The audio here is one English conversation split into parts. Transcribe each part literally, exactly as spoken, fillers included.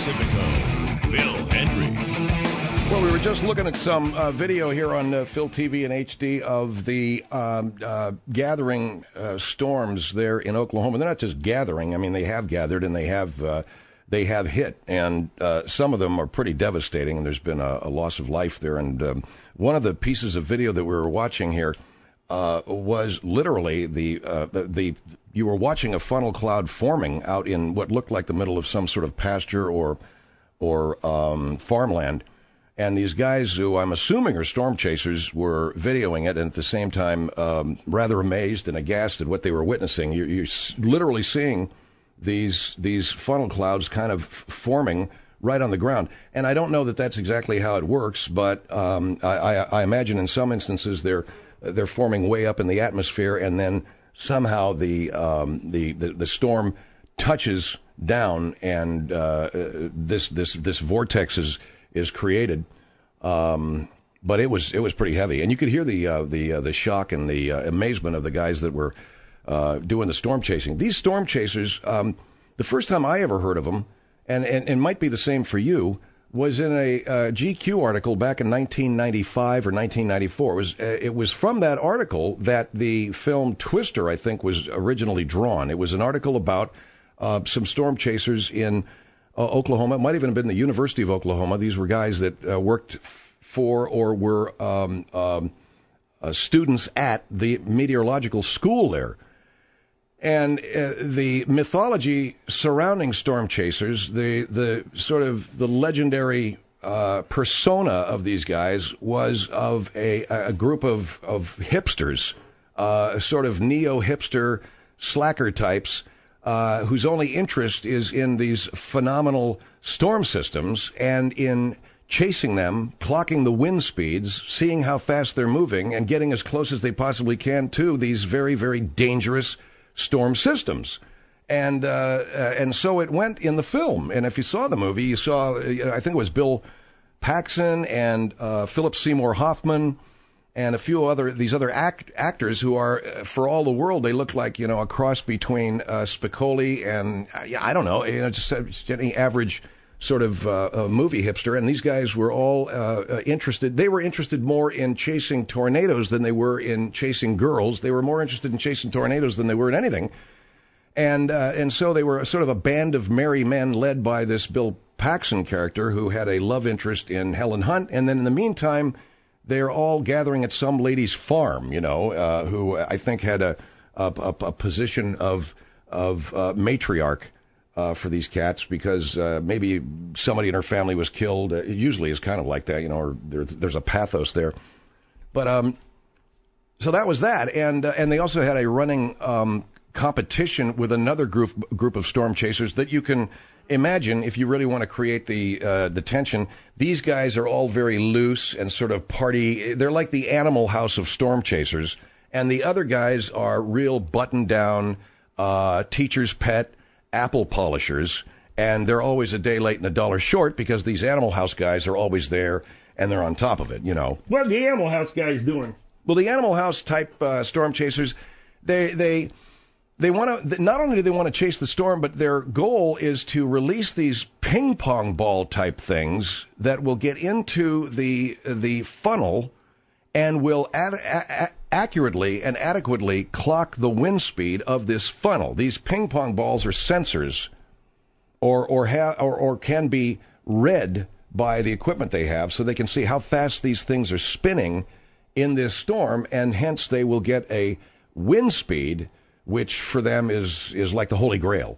Pacifico, Phil Hendry. Well, we were just looking at some uh, video here on uh, Phil T V and H D of the um, uh, gathering uh, storms there in Oklahoma. They're not just gathering. I mean, they have gathered and they have uh, they have hit, and uh, some of them are pretty devastating, and there's been a, a loss of life there. And um, one of the pieces of video that we were watching here uh, was literally the, uh, the the you were watching a funnel cloud forming out in what looked like the middle of some sort of pasture or or um, farmland. And these guys, who I'm assuming are storm chasers, were videoing it, and at the same time um, rather amazed and aghast at what they were witnessing. You're, you're literally seeing these these funnel clouds kind of forming right on the ground. And I don't know that that's exactly how it works, but um, I, I, I imagine in some instances they're they're forming way up in the atmosphere, and then somehow the um, the, the the storm touches down, and uh, this this this vortex is. is created, um, but it was it was pretty heavy, and you could hear the uh, the uh, the shock and the uh, amazement of the guys that were uh, doing the storm chasing. These storm chasers, um, the first time I ever heard of them, and and, and might be the same for you, was in a uh, G Q article back in nineteen ninety-five or nineteen ninety-four. It was uh, it was from that article that the film Twister, I think, was originally drawn. It was an article about uh, some storm chasers in Uh, Oklahoma. It might even have been the University of Oklahoma. These were guys that uh, worked f- for or were um, um, uh, students at the meteorological school there. And uh, the mythology surrounding storm chasers, the the sort of the legendary uh, persona of these guys was of a, a group of, of hipsters, uh, sort of neo-hipster slacker types, Uh, whose only interest is in these phenomenal storm systems and in chasing them, clocking the wind speeds, seeing how fast they're moving, and getting as close as they possibly can to these very, very dangerous storm systems. And uh, uh, and so it went in the film. And if you saw the movie, you saw, I think it was Bill Paxton and uh, Philip Seymour Hoffman, and a few other, these other act, actors who are, for all the world, they look like, you know, a cross between uh, Spicoli and, uh, I don't know, you know, just, just any average sort of uh, uh, movie hipster. And these guys were all uh, uh, interested. They were interested more in chasing tornadoes than they were in chasing girls. They were more interested in chasing tornadoes than they were in anything. And uh, and so they were sort of a band of merry men led by this Bill Paxton character who had a love interest in Helen Hunt. And then in the meantime, they're all gathering at some lady's farm, you know, uh, who I think had a a, a position of of uh, matriarch uh, for these cats, because uh, maybe somebody in her family was killed. It usually is kind of like that, you know, or there, there's a pathos there. But um, so that was that, and uh, and they also had a running um, competition with another group group of storm chasers that you can imagine if you really want to create the uh, the tension. These guys are all very loose and sort of party. They're like the Animal House of storm chasers. And the other guys are real buttoned down, uh, teacher's pet, apple polishers. And they're always a day late and a dollar short, because these Animal House guys are always there and they're on top of it, you know. What are the Animal House guys doing? Well, the Animal House type uh, storm chasers, they they... They want to, not only do they want to chase the storm, but their goal is to release these ping pong ball type things that will get into the the funnel and will ad, a, accurately and adequately clock the wind speed of this funnel. These ping pong balls are sensors, or or ha, or, or can be read by the equipment they have, so they can see how fast these things are spinning in this storm, and hence they will get a wind speed which for them is is like the Holy Grail.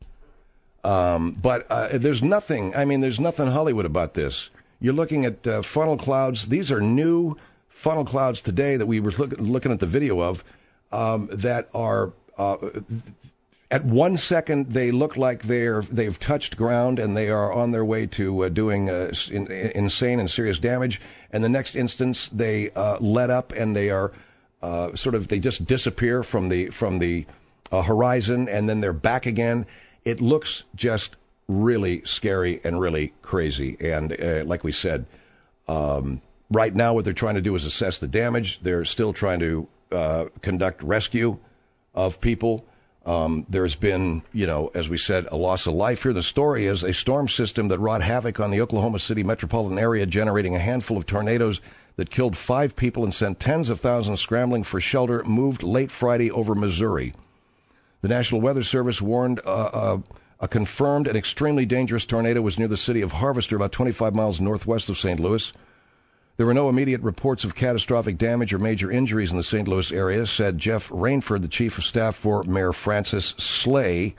Um, but uh, there's nothing, I mean, there's nothing Hollywood about this. You're looking at uh, funnel clouds. These are new funnel clouds today that we were look, looking at the video of, um, that are, uh, at one second, they look like they're, they've touched ground and they are on their way to uh, doing uh, in, insane and serious damage. And the next instance, they uh, let up and they are Uh, sort of, they just disappear from the from the uh, horizon, and then they're back again. It looks just really scary and really crazy. And uh, like we said, um, right now what they're trying to do is assess the damage. They're still trying to uh, conduct rescue of people. Um, there's been, you know, as we said, a loss of life here. The story is a storm system that wrought havoc on the Oklahoma City metropolitan area, generating a handful of tornadoes that killed five people and sent tens of thousands scrambling for shelter, moved late Friday over Missouri. The National Weather Service warned uh, uh, a confirmed and extremely dangerous tornado was near the city of Harvester, about twenty-five miles northwest of Saint Louis. There were no immediate reports of catastrophic damage or major injuries in the Saint Louis area, said Jeff Rainford, the chief of staff for Mayor Francis Slay.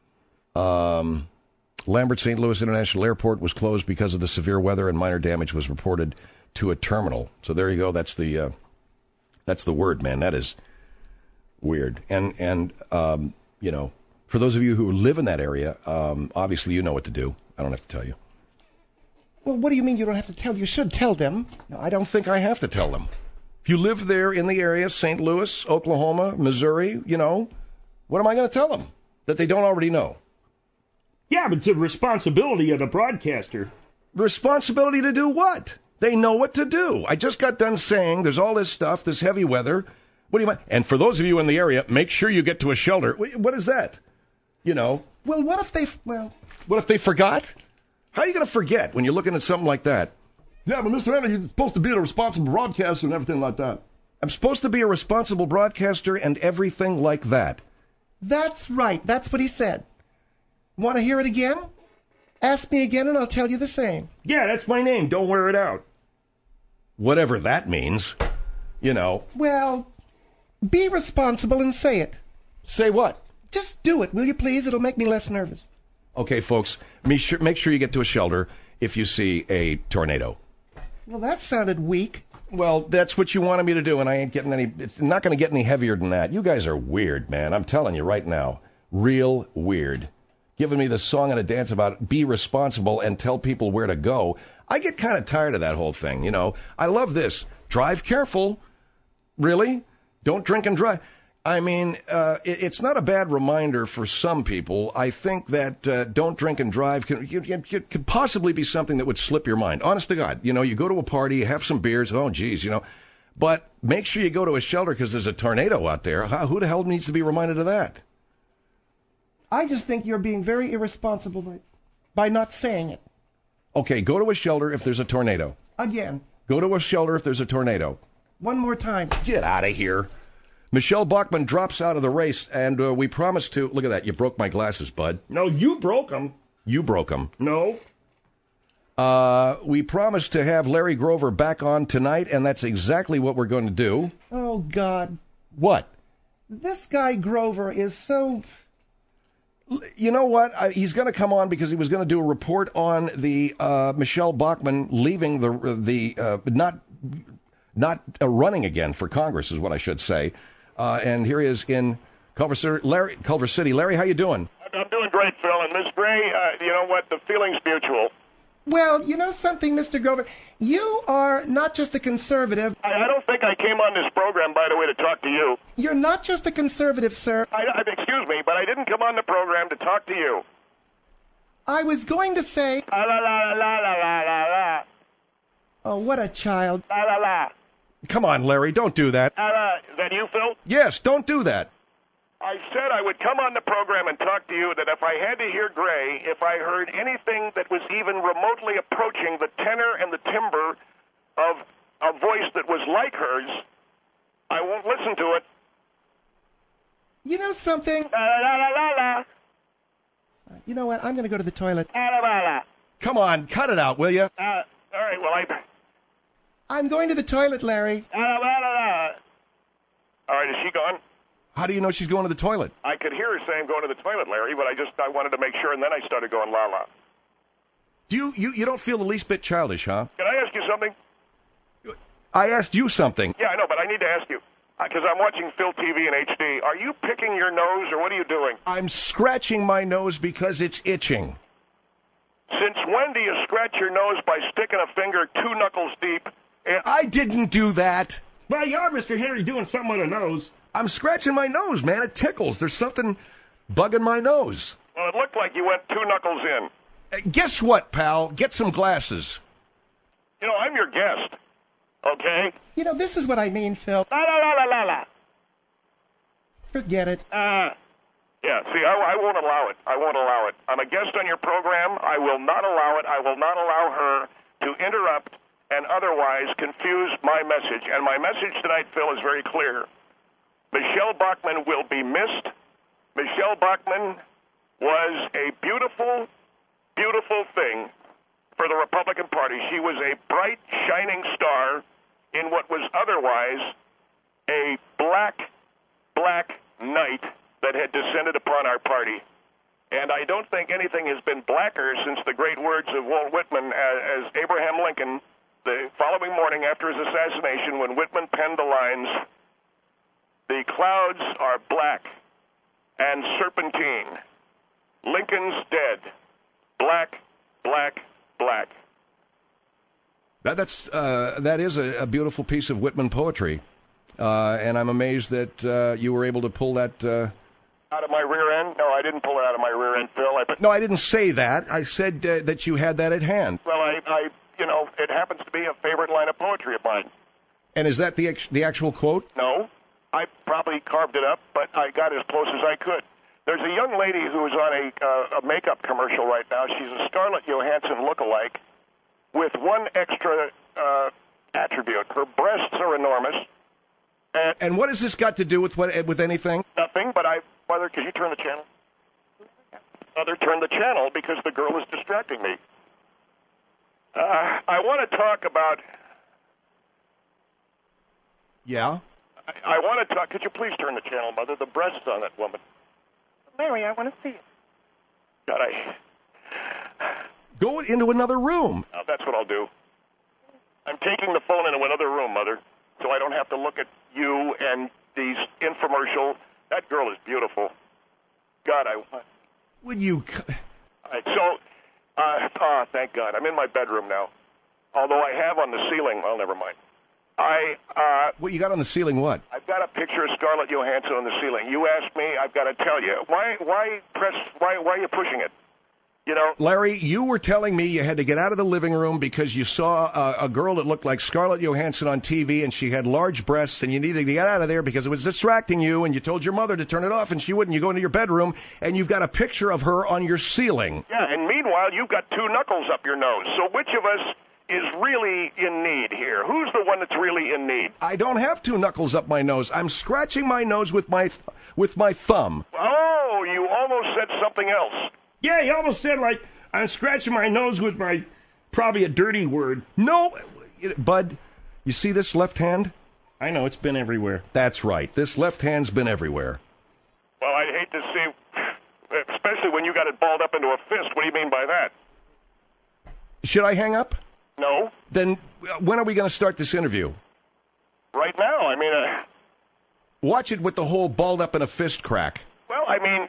Um, Lambert Saint Louis International Airport was closed because of the severe weather, and minor damage was reported to a terminal. So there you go. That's the uh, that's the word, man. That is weird. And and um, you know, for those of you who live in that area, um, obviously you know what to do. I don't have to tell you. Well, what do you mean you don't have to tell? You should tell them. No, I don't think I have to tell them. If you live there in the area, Saint Louis, Oklahoma, Missouri, you know, what am I going to tell them that they don't already know? Yeah, but it's a responsibility of the broadcaster. Responsibility to do what? They know what to do. I just got done saying there's all this stuff, this heavy weather. What do you want? And for those of you in the area, make sure you get to a shelter. What is that? You know. Well, what if they, well... What if they forgot? How are you going to forget when you're looking at something like that? Yeah, but Mister Henry, you're supposed to be a responsible broadcaster and everything like that. I'm supposed to be a responsible broadcaster and everything like that. That's right. That's what he said. Want to hear it again? Ask me again and I'll tell you the same. Yeah, that's my name. Don't wear it out. Whatever that means, you know. Well, be responsible and say it. Say what? Just do it, will you please? It'll make me less nervous. Okay, folks, make sure, make sure you get to a shelter if you see a tornado. Well, that sounded weak. Well, that's what you wanted me to do, and I ain't getting any... It's not going to get any heavier than that. You guys are weird, man. I'm telling you right now. Real weird. Giving me the song and a dance about be responsible and tell people where to go. I get kind of tired of that whole thing, you know. I love this. Drive careful. Really? Don't drink and drive. I mean, uh, it, it's not a bad reminder for some people. I think that uh, don't drink and drive can, you, you, you, could possibly be something that would slip your mind. Honest to God. You know, you go to a party, you have some beers, oh, geez, you know. But make sure you go to a shelter because there's a tornado out there. How, who the hell needs to be reminded of that? I just think you're being very irresponsible by, by not saying it. Okay, go to a shelter if there's a tornado. Again. Go to a shelter if there's a tornado. One more time. Get out of here. Michelle Bachmann drops out of the race, and uh, we promised to... Look at that. You broke my glasses, bud. No, you broke them. You broke them. No. Uh, we promised to have Larry Grover back on tonight, and that's exactly what we're going to do. Oh, God. What? This guy Grover is so... You know what? I, he's going to come on because he was going to do a report on the uh, Michelle Bachmann leaving the... the uh, not not uh, running again for Congress is what I should say. Uh, and here he is in Culver City. Larry, Culver City. Larry, how you doing? I'm doing great, Phil. And Miss Gray, uh, you know what? The feeling's mutual. Well, you know something, Mister Grover? You are not just a conservative. I, I don't think I came on this program, by the way, to talk to you. You're not just a conservative, sir. I, I, excuse me, but I didn't come on the program to talk to you. I was going to say... La la la la la la la la. Oh, what a child. La la la. Come on, Larry, don't do that. La la. Is that you, Phil? Yes, don't do that. I said I would come on the program and talk to you, that if I had to hear Gray, if I heard anything that was even remotely approaching the tenor and the timbre of a voice that was like hers, I won't listen to it. You know something? La la la la la. You know what? I'm going to go to the toilet. La la la la. Come on, cut it out, will you? Uh, all right, well, I... I'm going to the toilet, Larry. La la la la. All right, is she gone? How do you know she's going to the toilet? I could hear her saying going to the toilet, Larry, but I just I wanted to make sure, and then I started going la la. Do you, you, you don't feel the least bit childish, huh? Can I ask you something? I asked you something. Yeah, I know, but I need to ask you, because I'm watching Phil T V in H D. Are you picking your nose, or what are you doing? I'm scratching my nose because it's itching. Since when do you scratch your nose by sticking a finger two knuckles deep? And I didn't do that. Well, you are, Mister Henry, doing something with a nose. I'm scratching my nose, man. It tickles. There's something bugging my nose. Well, it looked like you went two knuckles in. Uh, guess what, pal? Get some glasses. You know, I'm your guest, okay? You know, this is what I mean, Phil. La la la la la la. Forget it. Uh, Yeah, see, I, I won't allow it. I won't allow it. I'm a guest on your program. I will not allow it. I will not allow her to interrupt and otherwise confuse my message. And my message tonight, Phil, is very clear. Michelle Bachmann will be missed. Michelle Bachmann was a beautiful, beautiful thing for the Republican Party. She was a bright, shining star in what was otherwise a black, black night that had descended upon our party. And I don't think anything has been blacker since the great words of Walt Whitman as, as Abraham Lincoln, the following morning after his assassination, when Whitman penned the lines, "The clouds are black and serpentine. Lincoln's dead. Black, black, black." That, that's, uh, that is a, a beautiful piece of Whitman poetry. Uh, and I'm amazed that uh, you were able to pull that... Uh... Out of my rear end? No, I didn't pull it out of my rear end, Phil. I put... No, I didn't say that. I said uh, that you had that at hand. Well, I, I, you know, it happens to be a favorite line of poetry of mine. And is that the ex- the actual quote? No. I probably carved it up, but I got as close as I could. There's a young lady who's on a, uh, a makeup commercial right now. She's a Scarlett Johansson lookalike with one extra uh, attribute. Her breasts are enormous. And, and what has this got to do with what, with anything? Nothing, but I... Mother, could you turn the channel? Mother, turn the channel because the girl is distracting me. Uh, I want to talk about... Yeah? I, I want to talk... Could you please turn the channel, Mother? The breasts on that woman. Larry, I want to see it. God, I... Go into another room. Oh, that's what I'll do. I'm taking the phone into another room, Mother, so I don't have to look at you and these infomercial... That girl is beautiful. God, I want... Would you... All right, so, uh, oh, thank God. I'm in my bedroom now. Although I have on the ceiling... Well, never mind. I, uh... What, you got on the ceiling what? I've got a picture of Scarlett Johansson on the ceiling. You asked me, I've got to tell you. Why, why press... Why, why are you pushing it? You know, Larry, you were telling me you had to get out of the living room because you saw a, a girl that looked like Scarlett Johansson on T V, and she had large breasts, and you needed to get out of there because it was distracting you, and you told your mother to turn it off, and she wouldn't. You go into your bedroom, and you've got a picture of her on your ceiling. Yeah, and meanwhile, you've got two knuckles up your nose. So which of us is really in need here? Who's the one that's really in need? I don't have two knuckles up my nose. I'm scratching my nose with my th- with my thumb. Oh, you almost said something else. Yeah, he almost said, like, I'm scratching my nose with my, probably a dirty word. No, Bud, you see this left hand? I know, it's been everywhere. That's right. This left hand's been everywhere. Well, I'd hate to see, especially when you got it balled up into a fist. What do you mean by that? Should I hang up? No. Then when are we going to start this interview? Right now. I mean, uh... Watch it with the whole balled up in a fist crack. Well, I mean...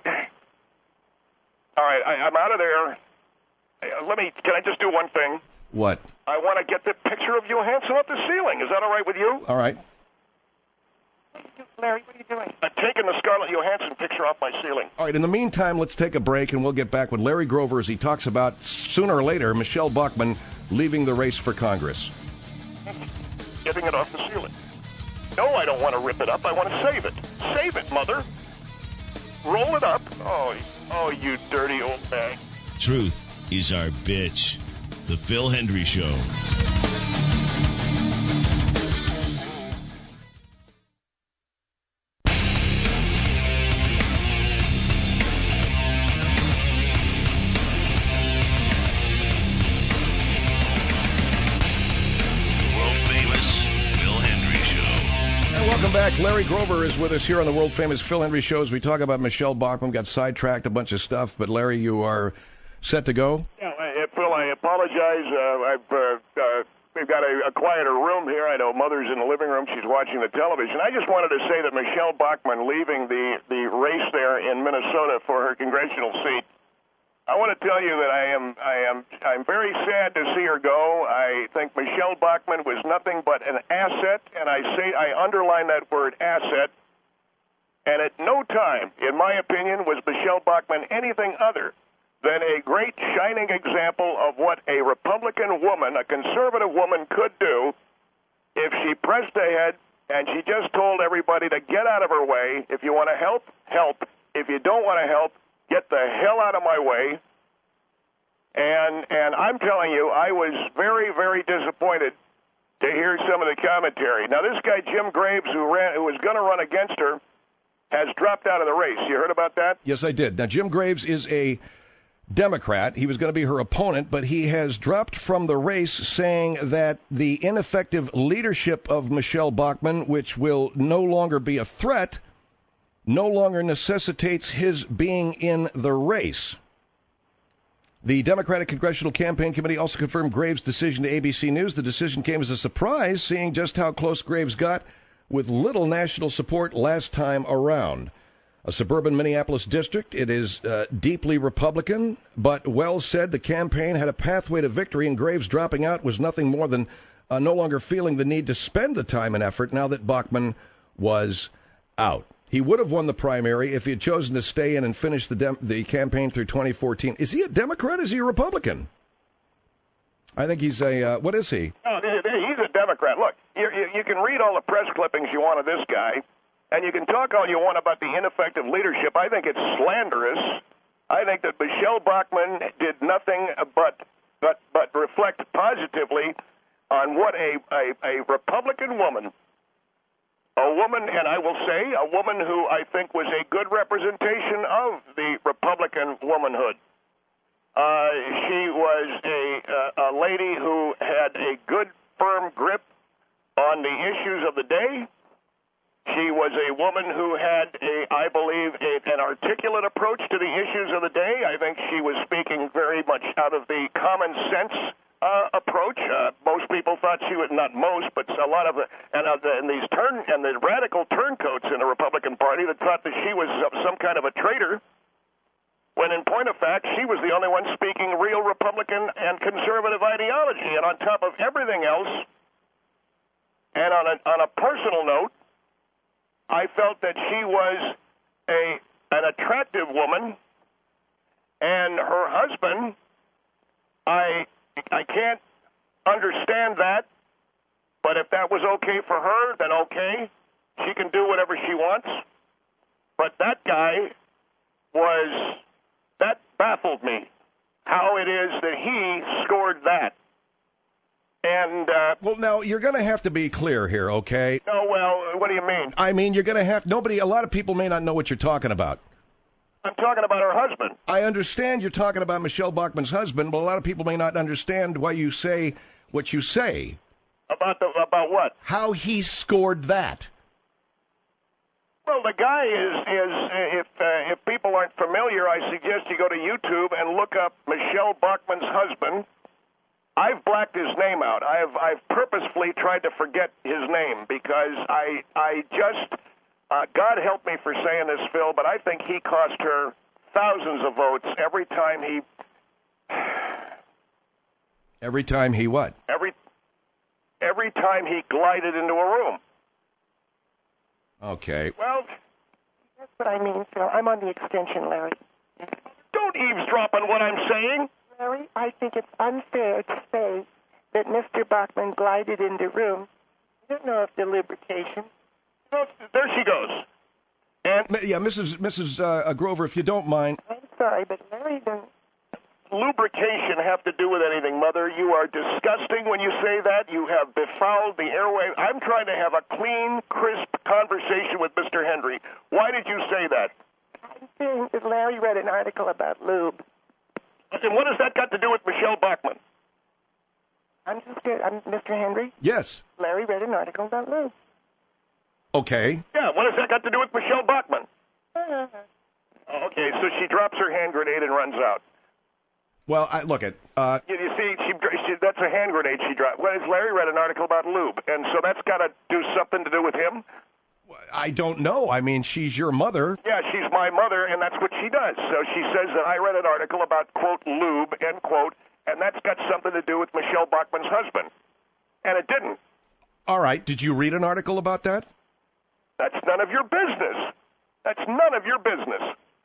All right, I, I'm out of there. Uh, let me, can I just do one thing? What? I want to get the picture of Johansson up the ceiling. Is that all right with you? All right. Larry, what are you doing? I'm taking the Scarlett Johansson picture off my ceiling. All right, in the meantime, let's take a break, and we'll get back with Larry Grover as he talks about, sooner or later, Michelle Bachmann leaving the race for Congress. Getting it off the ceiling. No, I don't want to rip it up. I want to save it. Save it, Mother. Roll it up. Oh, oh, you dirty old bag. Truth is our bitch. The Phil Hendry Show. Back. Larry Grover is with us here on the world-famous Phil Hendry Show as we talk about Michelle Bachmann. Got sidetracked a bunch of stuff, but Larry, you are set to go? Yeah, uh, Phil, I apologize. Uh, I've uh, uh, we've got a, a quieter room here. I know Mother's in the living room. She's watching the television. I just wanted to say that Michelle Bachmann leaving the, the race there in Minnesota for her congressional seat, I want to tell you that I am I am I'm very sad to see her go. I think Michelle Bachmann was nothing but an asset, and I say I underline that word asset. And at no time, in my opinion, was Michelle Bachmann anything other than a great shining example of what a Republican woman, a conservative woman, could do if she pressed ahead and she just told everybody to get out of her way. If you want to help, help. If you don't want to help, get the hell out of my way. And and I'm telling you, I was very, very disappointed to hear some of the commentary. Now, this guy, Jim Graves, who ran, who was going to run against her, has dropped out of the race. You heard about that? Yes, I did. Now, Jim Graves is a Democrat. He was going to be her opponent, but he has dropped from the race, saying that the ineffective leadership of Michelle Bachmann, which will no longer be a threat, no longer necessitates his being in the race. The Democratic Congressional Campaign Committee also confirmed Graves' decision to A B C News. The decision came as a surprise, seeing just how close Graves got with little national support last time around. A suburban Minneapolis district, it is uh, deeply Republican, but Wells said the campaign had a pathway to victory, and Graves dropping out was nothing more than uh, no longer feeling the need to spend the time and effort now that Bachmann was out. He would have won the primary if he had chosen to stay in and finish the dem- the campaign through twenty fourteen. Is he a Democrat? Is he a Republican? I think he's a, uh, what is he? Oh, he's a Democrat. Look, you, you, you can read all the press clippings you want of this guy, and you can talk all you want about the ineffective leadership. I think it's slanderous. I think that Michelle Bachmann did nothing but but, but reflect positively on what a, a, a Republican woman, a woman, and I will say, a woman who I think was a good representation of the Republican womanhood. Uh, she was a, uh, a lady who had a good, firm grip on the issues of the day. She was a woman who had, a, I believe, a, an articulate approach to the issues of the day. I think she was speaking very much out of the common sense Uh, approach. Uh, most people thought she was, not most, but a lot of the, and, uh, the, and these turn, and the radical turncoats in the Republican Party that thought that she was some kind of a traitor, when in point of fact, she was the only one speaking real Republican and conservative ideology. And on top of everything else, and on a, on a personal note, I felt that she was a an attractive woman, and her husband, I I can't understand that, but if that was okay for her, then okay. She can do whatever she wants. But that guy was, that baffled me, how it is that he scored that. And, uh... Well, now, you're going to have to be clear here, okay? Oh, well, what do you mean? I mean, you're going to have, nobody, a lot of people may not know what you're talking about. I'm talking about her husband. I understand you're talking about Michelle Bachmann's husband, but a lot of people may not understand why you say what you say. About the about what? How he scored that. Well, the guy is is if uh, if people aren't familiar, I suggest you go to YouTube and look up Michelle Bachmann's husband. I've blacked his name out. I've I've purposefully tried to forget his name because I I just. Uh, God help me for saying this, Phil, but I think he cost her thousands of votes every time he... Every time he what? Every every time he glided into a room. Okay. Well... That's what I mean, Phil. I'm on the extension, Larry. Don't eavesdrop on what I'm saying. Larry, I think it's unfair to say that Mister Bachmann glided into room. I don't know if the lubrication... There she goes. And yeah, Missus Missus Uh, Grover, if you don't mind. I'm sorry, but Larry doesn't... Lubrication have to do with anything, Mother. You are disgusting when you say that. You have befouled the airway. I'm trying to have a clean, crisp conversation with Mister Henry. Why did you say that? I'm saying that Larry read an article about lube. And what has that got to do with Michelle Bachmann? I'm just good. I'm Mister Henry. Yes. Larry read an article about lube. Okay. Yeah, what has that got to do with Michelle Bachmann? Oh, okay, so she drops her hand grenade and runs out. Well, I, look at... Uh, you, you see, she, she, that's a hand grenade she dropped. Well, Larry read an article about lube, and so that's got to do something to do with him? I don't know. I mean, she's your mother. Yeah, she's my mother, and that's what she does. So she says that I read an article about, quote, lube, end quote, and that's got something to do with Michelle Bachmann's husband. And it didn't. All right. Did you read an article about that? That's none of your business. That's none of your business.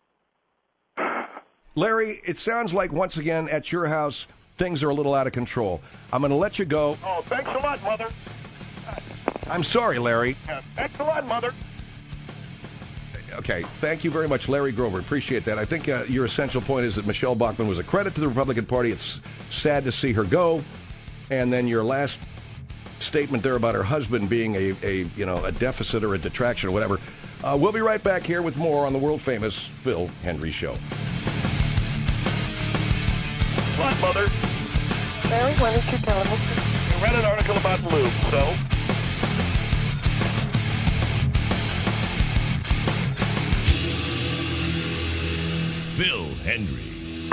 Larry, it sounds like, once again, at your house, things are a little out of control. I'm going to let you go. Oh, thanks a lot, Mother. I'm sorry, Larry. Yeah, thanks a lot, Mother. Okay, thank you very much, Larry Grover. Appreciate that. I think uh, your essential point is that Michelle Bachmann was a credit to the Republican Party. It's sad to see her go. And then your last statement there about her husband being a, a you know, a deficit or a detraction or whatever. Uh, we'll be right back here with more on the world-famous Phil Hendrie Show. What, Mother? Larry, why don't you tell him? I read an article about lube, so... Phil Hendrie.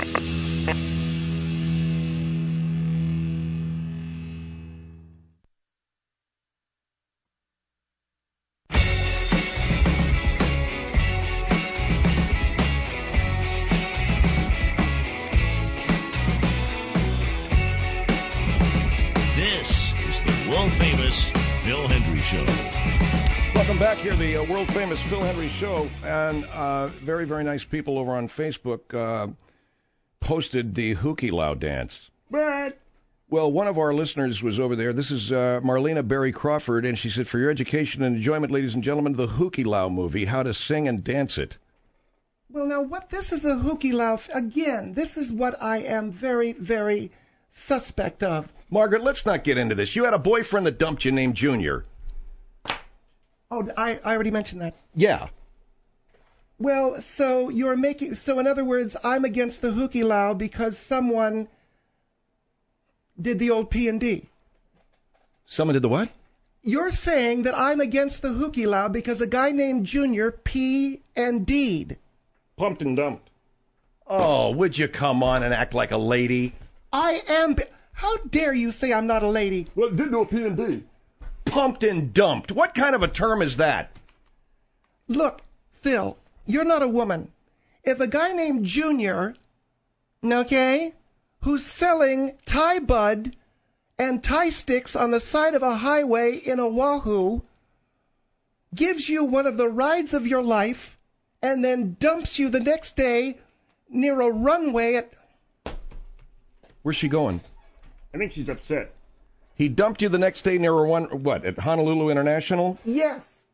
This is the world-famous Phil Hendrie Show. Welcome back here, the uh, world-famous Phil Hendrie Show, and uh, very, very nice people over on Facebook uh, posted the Hookie Low dance. But Well, one of our listeners was over there. This is uh, Marlena Berry Crawford, and she said, for your education and enjoyment, ladies and gentlemen, the Hookie Low movie, how to sing and dance it. Well, now, what this is the Hookie Low. Again, this is what I am very, very suspect of. Margaret, let's not get into this. You had a boyfriend that dumped you named Junior. Oh, I, I already mentioned that. Yeah. Well, so you're making, so in other words, I'm against the Hookie Low because someone did the old P and D. Someone did the what? You're saying that I'm against the Hookie Low because a guy named Junior P and D'd. pumped and dumped. Oh, would you come on and act like a lady? I am, how dare you say I'm not a lady? Well, it did do a P and D. Pumped and dumped. What kind of a term is that? Look, Phil, you're not a woman. If a guy named Junior, okay, who's selling Thai bud and Thai sticks on the side of a highway in Oahu, gives you one of the rides of your life, and then dumps you the next day near a runway at... Where's she going? I think she's upset. He dumped you the next day near a one, what, at Honolulu International? Yes.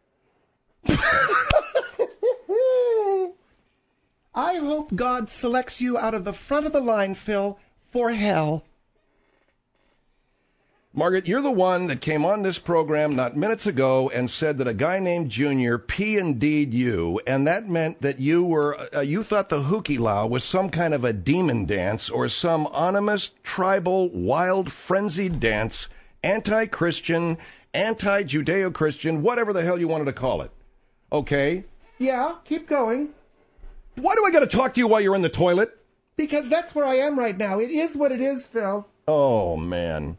I hope God selects you out of the front of the line, Phil, for hell. Margaret, you're the one that came on this program not minutes ago and said that a guy named Junior P and D'd you, and that meant that you were, uh, you thought the Hookie Low was some kind of a demon dance or some ominous, tribal, wild, frenzied dance, anti-Christian, anti-Judeo-Christian, whatever the hell you wanted to call it. Okay? Yeah, keep going. Why do I got to talk to you while you're in the toilet? Because that's where I am right now. It is what it is, Phil. Oh, man.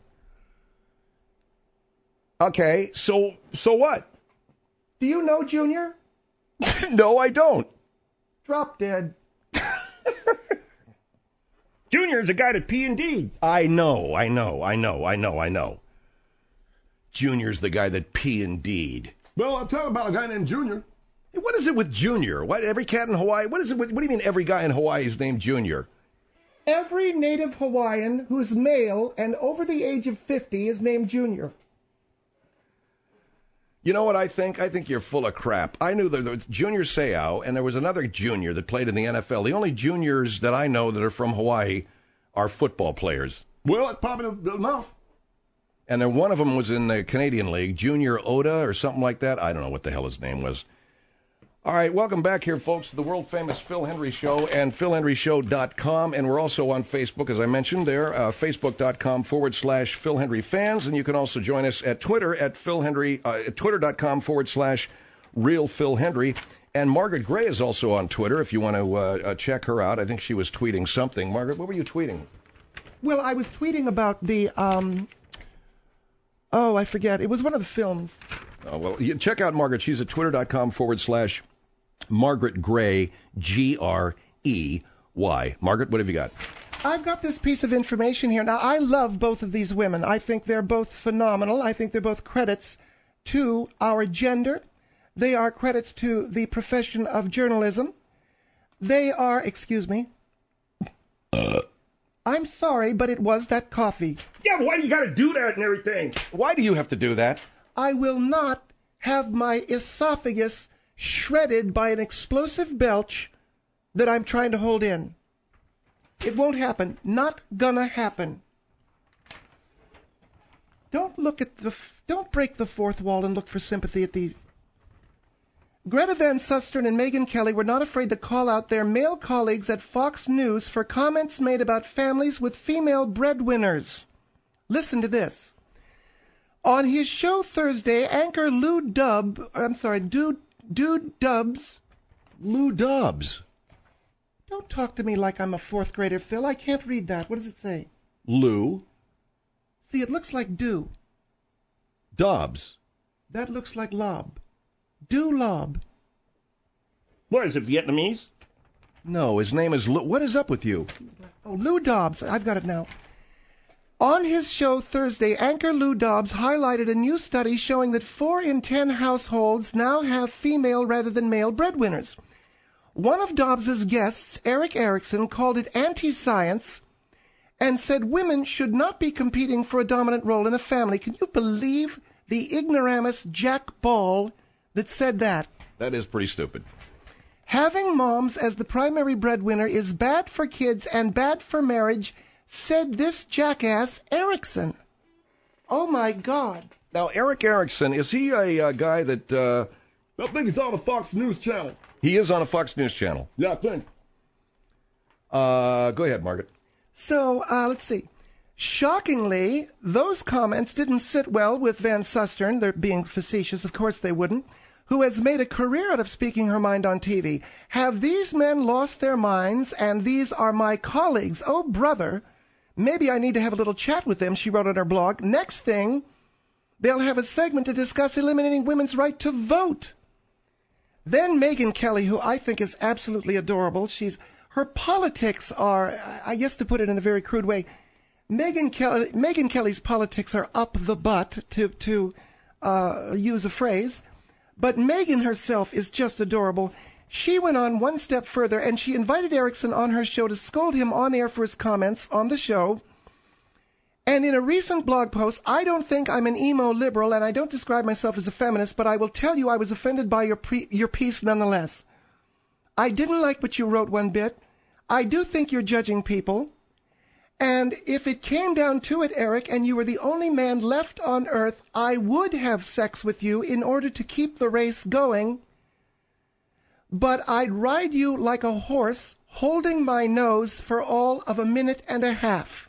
Okay, so so what? Do you know Junior? No, I don't. Drop dead. Junior's a guy to P and D. I know, I know, I know, I know, I know. Junior's the guy that P and D'd. Well, I'm talking about a guy named Junior. What is it with Junior? What, every cat in Hawaii? What is it with, what do you mean every guy in Hawaii is named Junior? Every native Hawaiian who's male and over the age of fifty is named Junior. You know what I think? I think you're full of crap. I knew there was Junior Seau, and there was another junior that played in the N F L. The only juniors that I know that are from Hawaii are football players. Well, that's probably enough. And then one of them was in the Canadian League, Junior Oda or something like that. I don't know what the hell his name was. All right, welcome back here, folks, to the world-famous Phil Hendrie Show and phil hendrie show dot com. And we're also on Facebook, as I mentioned there, uh, facebook.com forward slash Phil Hendrie fans. And you can also join us at Twitter at Phil Hendrie, uh, twitter.com forward slash Real Phil Hendrie. And Margaret Gray is also on Twitter if you want to uh, uh, check her out. I think she was tweeting something. Margaret, what were you tweeting? Well, I was tweeting about the, um, oh, I forget. It was one of the films. Oh, well, you check out Margaret. She's at twitter.com forward slash Margaret Gray, G R E Y. Margaret, what have you got? I've got this piece of information here. Now, I love both of these women. I think they're both phenomenal. I think they're both credits to our gender. They are credits to the profession of journalism. They are, excuse me. Uh. I'm sorry, but it was that coffee. Yeah, but why do you got to do that and everything? Why do you have to do that? I will not have my esophagus shredded by an explosive belch that I'm trying to hold in. It won't happen. Not gonna happen. Don't look at the... F- don't break the fourth wall and look for sympathy at the... Greta Van Susteren and Megyn Kelly were not afraid to call out their male colleagues at Fox News for comments made about families with female breadwinners. Listen to this. On his show Thursday, anchor Lou Dub... I'm sorry, Dude, Dude Dubs... Lou Dubs. Don't talk to me like I'm a fourth grader, Phil. I can't read that. What does it say? Lou See, it looks like do. Dobbs. That looks like lob. Do lob. What is it, Vietnamese? No, his name is Lou. What is up with you? Oh, Lou Dobbs. I've got it now. On his show Thursday, anchor Lou Dobbs highlighted a new study showing that four in ten households now have female rather than male breadwinners. One of Dobbs's guests, Eric Erickson, called it anti-science and said women should not be competing for a dominant role in a family. Can you believe the ignoramus Jack Ball that said that? That is pretty stupid. Having moms as the primary breadwinner is bad for kids and bad for marriage, said this jackass Erickson. Oh, my God. Now, Eric Erickson, is he a uh, guy that... Uh, I think he's on the Fox News channel. He is on a Fox News channel. Yeah, I think. Uh, go ahead, Margaret. So, uh, let's see. Shockingly, those comments didn't sit well with Van Susteren. They're being facetious. Of course they wouldn't. Who has made a career out of speaking her mind on T V. Have these men lost their minds, and these are my colleagues? Oh, brother, maybe I need to have a little chat with them, she wrote on her blog. Next thing, they'll have a segment to discuss eliminating women's right to vote. Then Megyn Kelly, who I think is absolutely adorable. She's her politics are, I guess to put it in a very crude way, Megyn Kelly, Megyn Kelly's politics are up the butt, to to uh, use a phrase. But Megyn herself is just adorable. She went on one step further, and she invited Erickson on her show to scold him on air for his comments on the show. And in a recent blog post, I don't think I'm an emo liberal, and I don't describe myself as a feminist, but I will tell you I was offended by your pre- your piece nonetheless. I didn't like what you wrote one bit. I do think you're judging people. And if it came down to it, Eric, and you were the only man left on Earth, I would have sex with you in order to keep the race going. But I'd ride you like a horse, holding my nose for all of a minute and a half.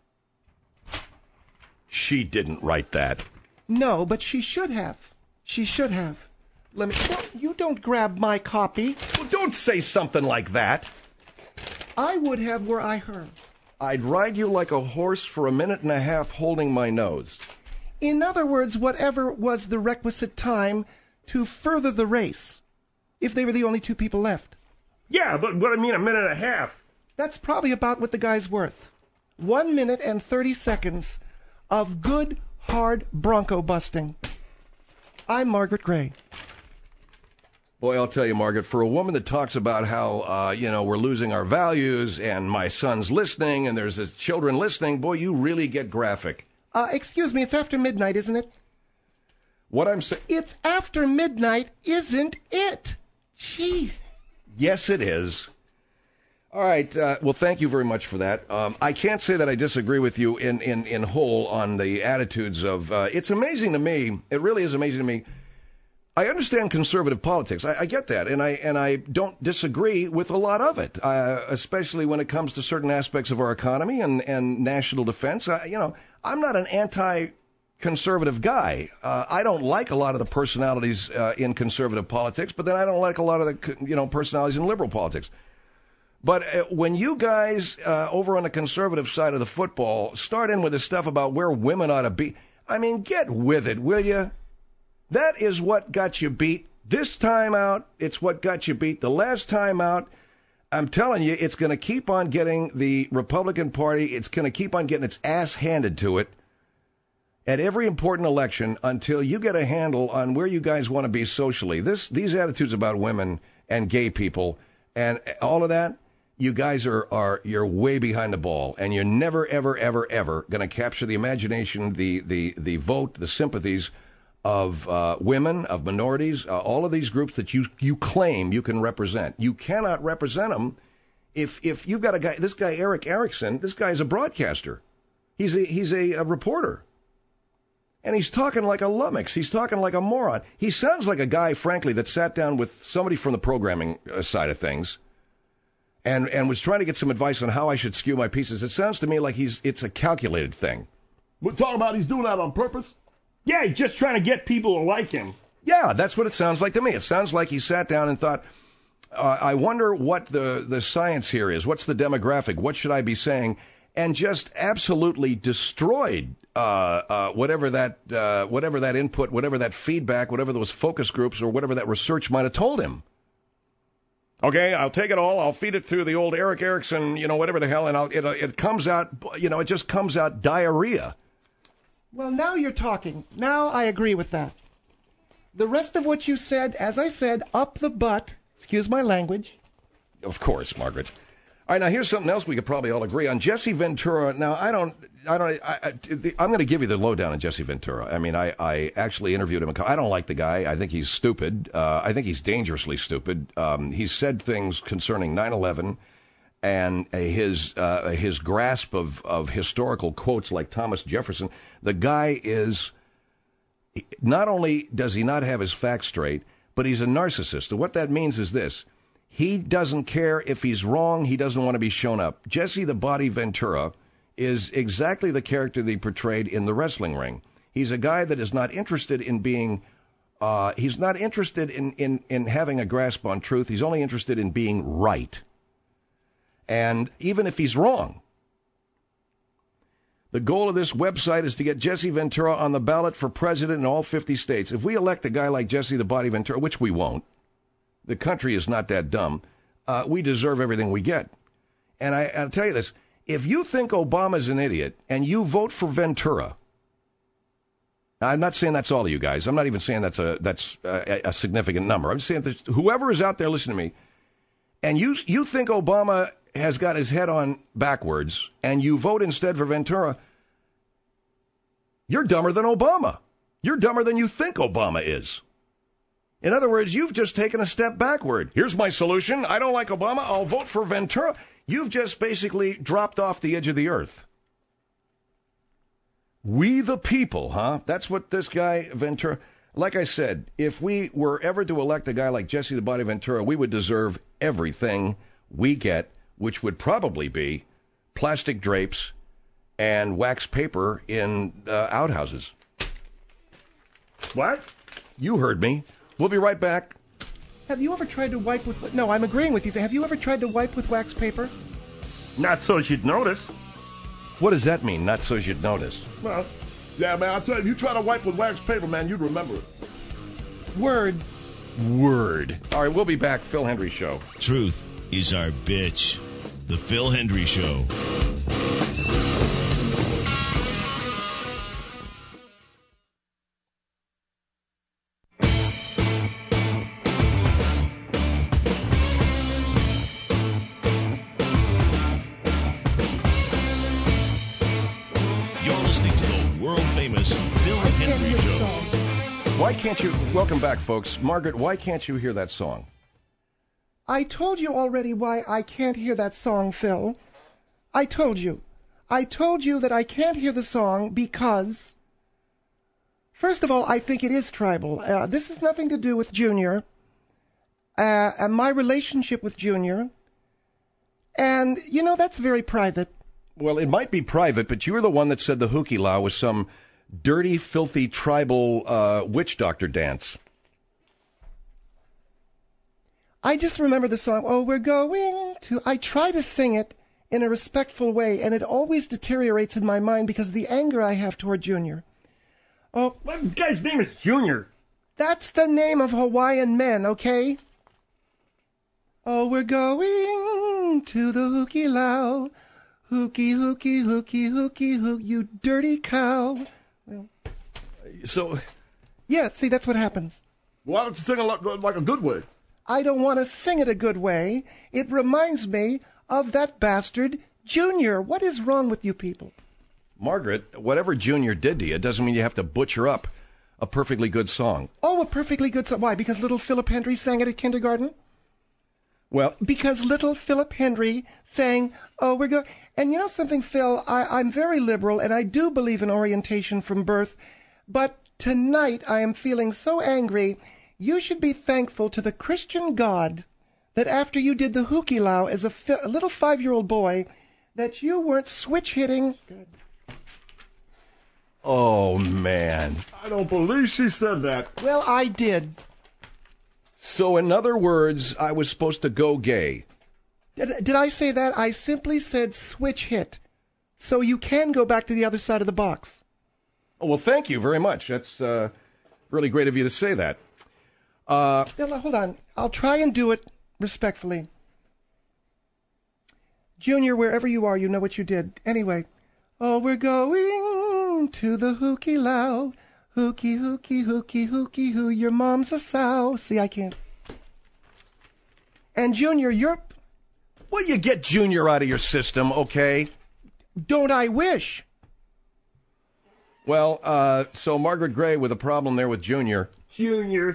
She didn't write that. No, but she should have. She should have. Let me... Well, you don't grab my copy. Well, don't say something like that. I would have were I her. I'd ride you like a horse for a minute and a half holding my nose. In other words, whatever was the requisite time to further the race, if they were the only two people left. Yeah, but what I mean, a minute and a half. That's probably about what the guy's worth. One minute and thirty seconds of good, hard bronco busting. I'm Margaret Gray. Boy, I'll tell you, Margaret, for a woman that talks about how, uh, you know, we're losing our values and my son's listening and there's his children listening, boy, you really get graphic. Uh, excuse me, it's after midnight, isn't it? What I'm saying... It's after midnight, isn't it? Jeez. Yes, it is. All right. Uh, well, thank you very much for that. Um, I can't say that I disagree with you in, in, in whole on the attitudes of... Uh, it's amazing to me. It really is amazing to me. I understand conservative politics. I, I get that, and I and I don't disagree with a lot of it, uh, especially when it comes to certain aspects of our economy and, and national defense. I, you know, I'm not an anti-conservative guy. Uh, I don't like a lot of the personalities uh, in conservative politics, but then I don't like a lot of the you know personalities in liberal politics. But uh, when you guys uh, over on the conservative side of the football start in with this stuff about where women ought to be, I mean, get with it, will you? That is what got you beat this time out. It's what got you beat the last time out. I'm telling you, it's going to keep on getting the Republican Party. It's going to keep on getting its ass handed to it at every important election until you get a handle on where you guys want to be socially. This, these attitudes about women and gay people and all of that, you guys are, are you're way behind the ball, and you're never, ever, ever, ever going to capture the imagination, the, the, the vote, the sympathies of uh, women, of minorities, uh, all of these groups that you you claim you can represent. You cannot represent them if if you've got a guy. This guy Eric Erickson. This guy's a broadcaster. He's a he's a, a reporter, and he's talking like a lummox. He's talking like a moron. He sounds like a guy, frankly, that sat down with somebody from the programming side of things, and and was trying to get some advice on how I should skew my pieces. It sounds to me like he's it's a calculated thing. We're talking about he's doing that on purpose? Yeah, he's just trying to get people to like him. Yeah, that's what it sounds like to me. It sounds like he sat down and thought, uh, I wonder what the, the science here is. What's the demographic? What should I be saying? And just absolutely destroyed uh, uh, whatever that uh, whatever that input, whatever that feedback, whatever those focus groups or whatever that research might have told him. Okay, I'll take it all. I'll feed it through the old Eric Erickson, you know, whatever the hell, and I'll, it, it comes out, you know, it just comes out diarrhea. Well, now you're talking. Now I agree with that. The rest of what you said, as I said, up the butt, excuse my language. Of course, Margaret. All right, now here's something else we could probably all agree on. Jesse Ventura. Now, I don't, I don't, I, I, I'm going to give you the lowdown on Jesse Ventura. I mean, I, I actually interviewed him. I don't like the guy. I think he's stupid. Uh, I think he's dangerously stupid. Um, he's said things concerning nine eleven and uh, his uh, his grasp of, of historical quotes like Thomas Jefferson. The guy is, not only does he not have his facts straight, but he's a narcissist. And what that means is this. He doesn't care if he's wrong. He doesn't want to be shown up. Jesse the Body Ventura is exactly the character that he portrayed in the wrestling ring. He's a guy that is not interested in being, uh, he's not interested in, in, in having a grasp on truth. He's only interested in being right. And even if he's wrong, the goal of this website is to get Jesse Ventura on the ballot for president in all fifty states. If we elect a guy like Jesse the Body Ventura, which we won't, the country is not that dumb, uh, we deserve everything we get. And I, I'll tell you this, if you think Obama's an idiot and you vote for Ventura, I'm not saying that's all of you guys. I'm not even saying that's a that's a, a significant number. I'm saying that whoever is out there listening to me, and you you think Obama has got his head on backwards, and you vote instead for Ventura, you're dumber than Obama. You're dumber than you think Obama is. In other words, you've just taken a step backward. Here's my solution. I don't like Obama. I'll vote for Ventura. You've just basically dropped off the edge of the earth. We the people, huh? That's what this guy, Ventura... Like I said, if we were ever to elect a guy like Jesse the Body Ventura, we would deserve everything we get, which would probably be plastic drapes and wax paper in uh, outhouses. What? You heard me. We'll be right back. Have you ever tried to wipe with... No, I'm agreeing with you. Have you ever tried to wipe with wax paper? Not so you'd notice. What does that mean, not so you'd notice? Well, yeah, man, I'll tell you, if you try to wipe with wax paper, man, you'd remember it. Word. Word. All right, we'll be back. Phil Hendrie Show. Truth is our bitch. The Phil Hendrie Show. Why can't you... Welcome back, folks. Margaret, why can't you hear that song? I told you already why I can't hear that song, Phil. I told you. I told you that I can't hear the song because... First of all, I think it is tribal. Uh, this has nothing to do with Junior. Uh, and my relationship with Junior. And, you know, that's very private. Well, it might be private, but you were the one that said the Hukilau was some... dirty, filthy, tribal uh, witch doctor dance. I just remember the song, Oh, We're Going to... I try to sing it in a respectful way, and it always deteriorates in my mind because of the anger I have toward Junior. Oh, what? This guy's name is Junior. That's the name of Hawaiian men, okay? Oh, we're going to the Hukilau. Hooky, hooky, hooky, hooky, hook, you dirty cow. Well, so, yeah, see, that's what happens. Why don't you sing it like, like a good way? I don't want to sing it a good way. It reminds me of that bastard Junior. What is wrong with you people? Margaret, whatever Junior did to you doesn't mean you have to butcher up a perfectly good song. Oh, a perfectly good song. Why? Because little Philip Hendry sang it at kindergarten? Well, Because little Philip Hendry sang, oh, we're going... And you know something, Phil? I, I'm very liberal, and I do believe in orientation from birth. But tonight I am feeling so angry. You should be thankful to the Christian God that after you did the Hukilau as a, fi- a little five-year-old boy, that you weren't switch-hitting... Good. oh, man. I don't believe she said that. Well, I did. So, in other words, I was supposed to go gay. Did, did I say that? I simply said switch hit. So you can go back to the other side of the box. Oh, well, thank you very much. That's uh, really great of you to say that. Uh, Now, hold on. I'll try and do it respectfully. Junior, wherever you are, you know what you did. Anyway. Oh, we're going to the Hukilau. Hooky, hooky, hooky, hooky, hoo. Your mom's a sow. See, I can't. And Junior, you're... well, you get Junior out of your system, okay? Don't I wish? Well, uh, so Margaret Gray with a problem there with Junior. Junior.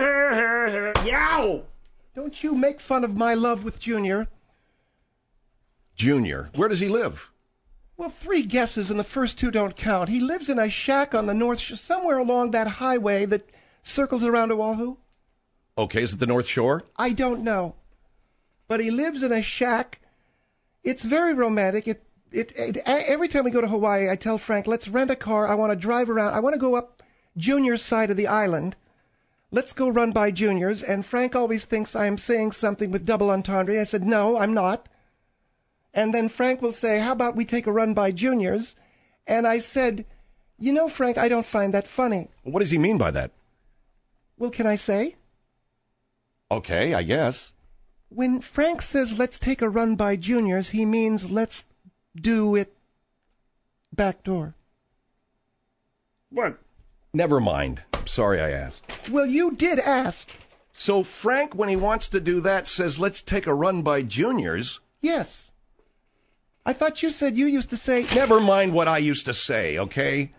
Yow! Don't you make fun of my love with Junior. Junior. Where does he live? Well, three guesses and the first two don't count. He lives in a shack on the north shore, somewhere along that highway that circles around Oahu. Okay, is it the North Shore? I don't know. But he lives in a shack. It's very romantic. It, it, it, every time we go to Hawaii, I tell Frank, let's rent a car. I want to drive around. I want to go up Junior's side of the island. Let's go run by Junior's. And Frank always thinks I'm saying something with double entendre. I said, no, I'm not. And then Frank will say, how about we take a run by Junior's? And I said, you know, Frank, I don't find that funny. What does he mean by that? Well, can I say? Okay, I guess. When Frank says, let's take a run by Junior's, he means let's do it back door. What? Never mind. Sorry I asked. Well, you did ask. So Frank, when he wants to do that, says, let's take a run by Junior's. Yes. I thought you said you used to say... Never mind what I used to say, okay?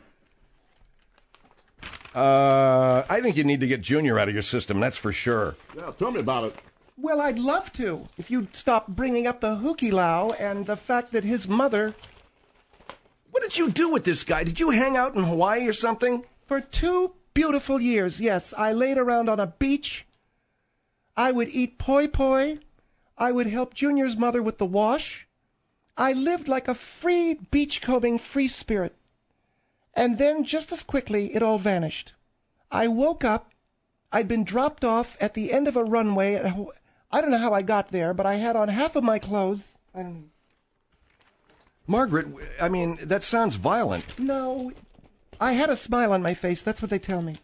Uh, I think you need to get Junior out of your system, that's for sure. Yeah, tell me about it. Well, I'd love to, if you'd stop bringing up the Hukilau and the fact that his mother... What did you do with this guy? Did you hang out in Hawaii or something? For two beautiful years, yes. I laid around on a beach. I would eat poi poi. I would help Junior's mother with the wash. I lived like a free, beachcombing free spirit. And then, just as quickly, it all vanished. I woke up. I'd been dropped off at the end of a runway. I don't know how I got there, but I had on half of my clothes. I don't know. Margaret, I mean, that sounds violent. No, I had a smile on my face. That's what they tell me.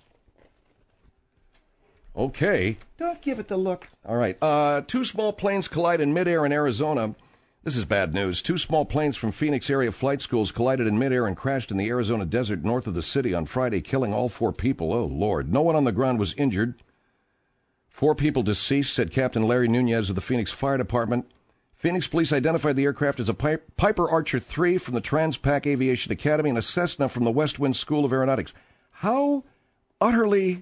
Okay. Don't give it the look. All right. Uh, two small planes collide in midair in Arizona. This is bad news. Two small planes from Phoenix area flight schools collided in midair and crashed in the Arizona desert north of the city on Friday, killing all four people. Oh, Lord. No one on the ground was injured. Four people deceased, said Captain Larry Nunez of the Phoenix Fire Department. Phoenix police identified the aircraft as a Piper Archer three from the Transpac Aviation Academy and a Cessna from the West Wind School of Aeronautics. How utterly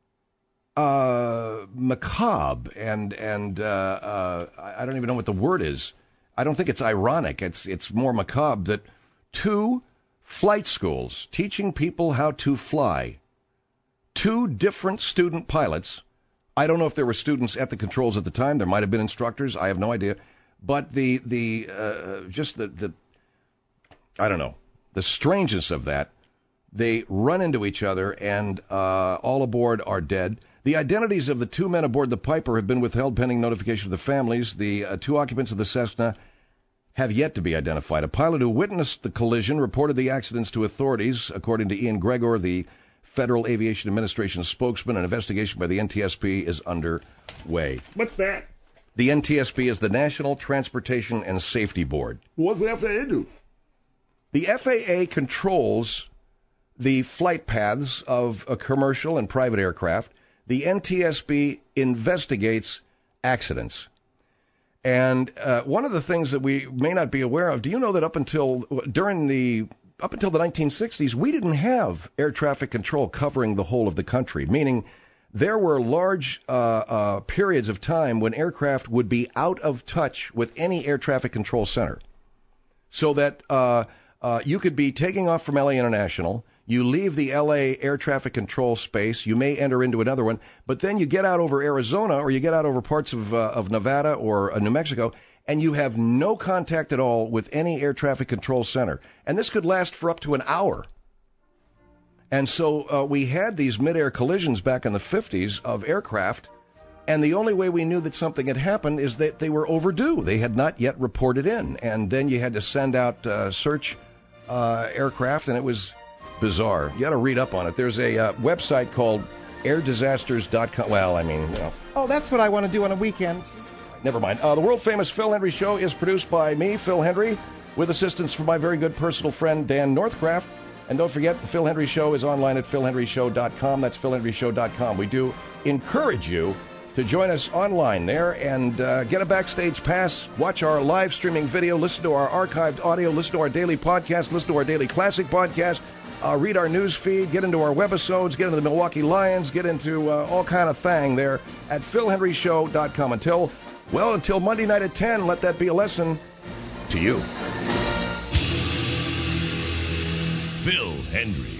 uh, macabre and, and uh, uh, I don't even know what the word is. I don't think it's ironic. It's it's more macabre that two flight schools teaching people how to fly, two different student pilots. I don't know if there were students at the controls at the time. There might have been instructors. I have no idea. But the the uh, just the, the I don't know, the strangeness of that. They run into each other and uh, all aboard are dead. The identities of the two men aboard the Piper have been withheld pending notification of the families. The uh, two occupants of the Cessna have yet to be identified. A pilot who witnessed the collision reported the accidents to authorities. According to Ian Gregor, the Federal Aviation Administration spokesman, an investigation by the N T S B is underway. What's that? The N T S B is the National Transportation and Safety Board. What's the F A A do? The F A A controls the flight paths of a commercial and private aircraft. The N T S B investigates accidents. And uh, one of the things that we may not be aware of, do you know that up until during the up until the nineteen sixties, we didn't have air traffic control covering the whole of the country, meaning there were large uh, uh, periods of time when aircraft would be out of touch with any air traffic control center. So that uh, uh, you could be taking off from L A International, you leave the L A air traffic control space, you may enter into another one, but then you get out over Arizona or you get out over parts of, uh, of Nevada or uh, New Mexico, and you have no contact at all with any air traffic control center. And this could last for up to an hour. And so uh, we had these mid-air collisions back in the fifties of aircraft, and the only way we knew that something had happened is that they were overdue. They had not yet reported in. And then you had to send out uh, search uh, aircraft, and it was bizarre. You got to read up on it. There's a uh, website called air disasters dot com. Well, I mean, you know. Oh, that's what I want to do on a weekend. Never mind. Uh, the world-famous Phil Hendrie Show is produced by me, Phil Hendrie, with assistance from my very good personal friend, Dan Northcraft. And don't forget, the Phil Hendrie Show is online at phil hendrie show dot com. That's phil hendrie show dot com. We do encourage you to join us online there and uh, get a backstage pass, watch our live streaming video, listen to our archived audio, listen to our daily podcast, listen to our daily classic podcast, uh, read our news feed, get into our webisodes, get into the Milwaukee Lions, get into uh, all kind of thing there at phil hendrie show dot com. Until, well, until Monday night at ten, let that be a lesson to you. Phil Hendrie.